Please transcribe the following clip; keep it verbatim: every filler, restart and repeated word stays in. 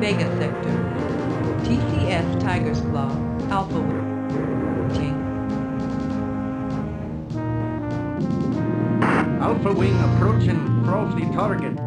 Vega Sector. T C S Tiger's Claw, Alpha Wing. Alpha Wing approaching Crossley target.